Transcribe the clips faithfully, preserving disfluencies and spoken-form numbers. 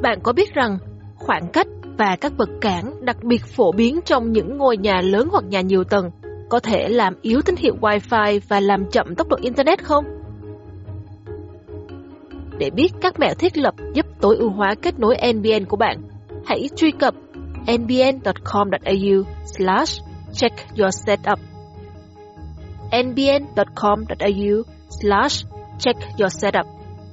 Bạn có biết rằng khoảng cách và các vật cản đặc biệt phổ biến trong những ngôi nhà lớn hoặc nhà nhiều tầng có thể làm yếu tín hiệu Wi-Fi và làm chậm tốc độ Internet không? Để biết các mẹo thiết lập giúp tối ưu hóa kết nối en bê en của bạn, hãy truy cập en b n dot com dot a u slash check your setup. en b n dot com dot a u slash check your setup.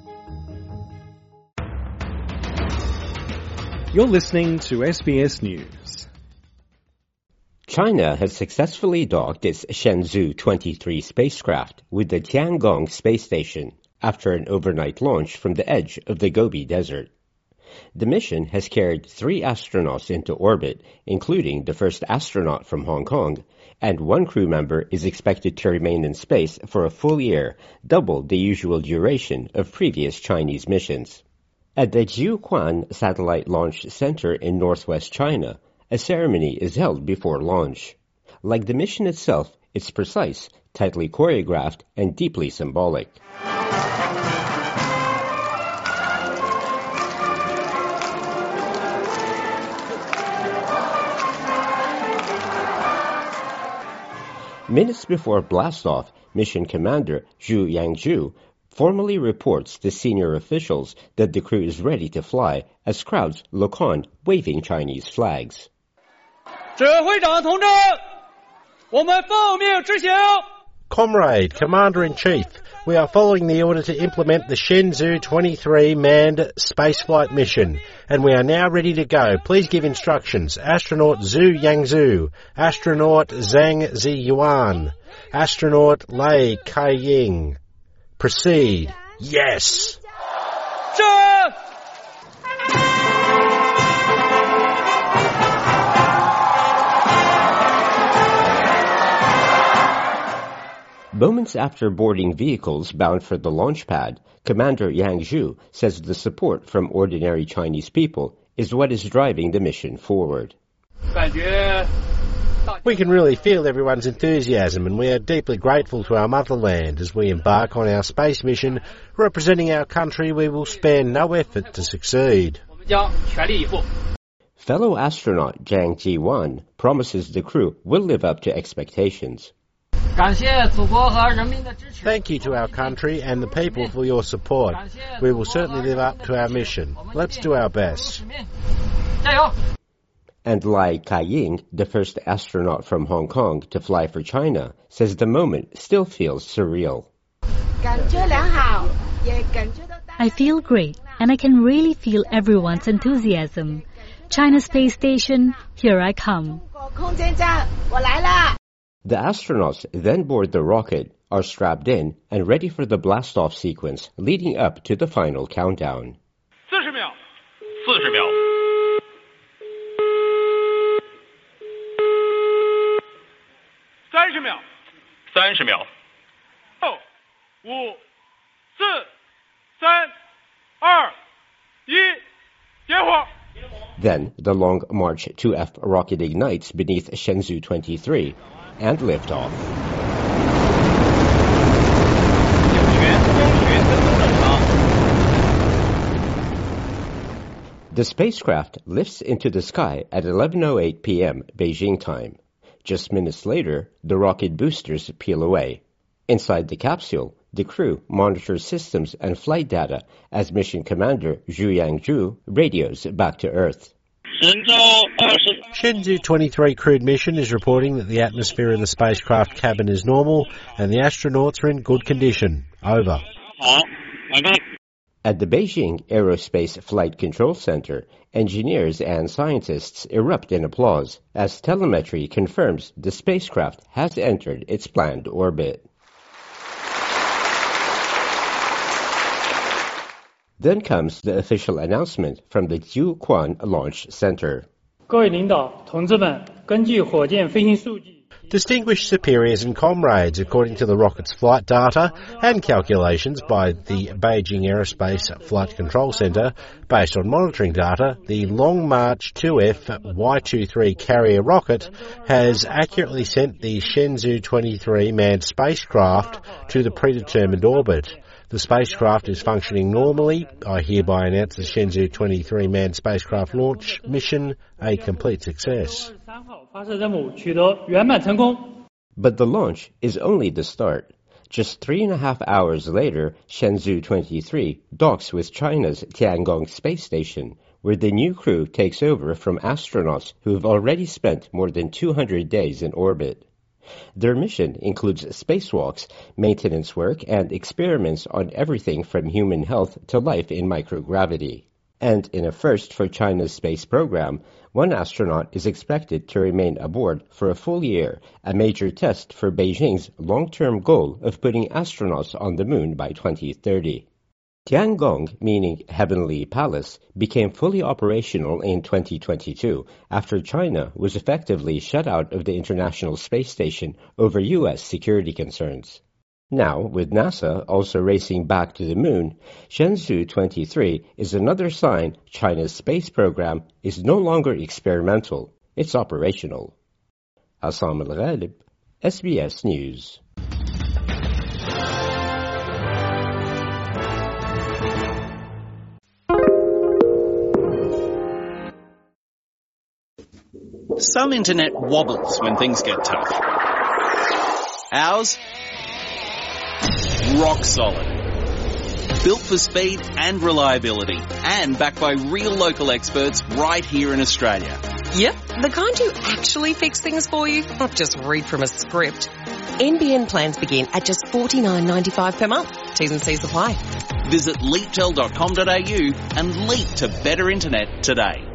You're listening to S B S News. China has successfully docked its Shenzhou twenty-three spacecraft with the Tiangong space station after an overnight launch from the edge of the Gobi Desert. The mission has carried three astronauts into orbit, including the first astronaut from Hong Kong, and one crew member is expected to remain in space for a full year, double the usual duration of previous Chinese missions. At the Jiuquan Satellite Launch Center in northwest China, a ceremony is held before launch. Like the mission itself, it's precise, tightly choreographed, and deeply symbolic. Minutes before blastoff, mission commander Zhu Yangzhu formally reports to senior officials that the crew is ready to fly as crowds look on, waving Chinese flags. Comrade, Commander-in-Chief, we are following the order to implement the Shenzhou twenty-three manned spaceflight mission, and we are now ready to go. Please give instructions. Astronaut Zhu Yangzhu, Astronaut Zhang Ziyuan, Astronaut Lei Kaiying. Proceed. Yes! Moments after boarding vehicles bound for the launch pad, Commander Yang Zhu says the support from ordinary Chinese people is what is driving the mission forward. We can really feel everyone's enthusiasm, and we are deeply grateful to our motherland as we embark on our space mission. Representing our country, we will spare no effort to succeed. Fellow astronaut Zhang Jiwan promises the crew will live up to expectations. Thank you to our country and the people for your support. We will certainly live up to our mission. Let's do our best. And Lai Kaiying, the first astronaut from Hong Kong to fly for China, says the moment still feels surreal. I feel great, and I can really feel everyone's enthusiasm. China Space Station, here I come. The astronauts then board the rocket, are strapped in, and ready for the blastoff sequence leading up to the final countdown. forty秒, forty秒. thirty秒, thirty秒. five, four, three, two, one,点火. Then the Long March two F rocket ignites beneath Shenzhou twenty-three and liftoff. The spacecraft lifts into the sky at eleven oh eight p.m. Beijing time. Just minutes later, the rocket boosters peel away. Inside the capsule, the crew monitors systems and flight data as mission commander Zhu Yangzhu radios back to Earth. Shenzhou twenty-three crewed mission is reporting that the atmosphere in the spacecraft cabin is normal and the astronauts are in good condition. Over. At the Beijing Aerospace Flight Control Center, engineers and scientists erupt in applause as telemetry confirms the spacecraft has entered its planned orbit. Then comes the official announcement from the Jiuquan Launch Center. Distinguished superiors and comrades, according to the rocket's flight data and calculations by the Beijing Aerospace Flight Control Center, based on monitoring data, the Long March two F Y twenty-three carrier rocket has accurately sent the Shenzhou twenty-three manned spacecraft to the predetermined orbit. The spacecraft is functioning normally. I hereby announce the Shenzhou twenty-three manned spacecraft launch mission a complete success. But the launch is only the start. Just three and a half hours later, Shenzhou twenty-three docks with China's Tiangong space station, where the new crew takes over from astronauts who have already spent more than two hundred days in orbit. Their mission includes spacewalks, maintenance work, and experiments on everything from human health to life in microgravity. And in a first for China's space program, one astronaut is expected to remain aboard for a full year, a major test for Beijing's long-term goal of putting astronauts on the moon by twenty thirty. Tiangong, meaning Heavenly Palace, became fully operational in twenty twenty-two after China was effectively shut out of the International Space Station over U S security concerns. Now, with NASA also racing back to the moon, Shenzhou twenty-three is another sign China's space program is no longer experimental, it's operational. Assam Al-Ghalib, S B S News. Some internet wobbles when things get tough. Ours? Rock solid. Built for speed and reliability, and backed by real local experts right here in Australia. Yep, the kind who actually fix things for you, not just read from a script. N B N plans begin at just forty-nine dollars ninety-five per month. T's and C's apply. Visit leaptel dot com dot a u and leap to better internet today.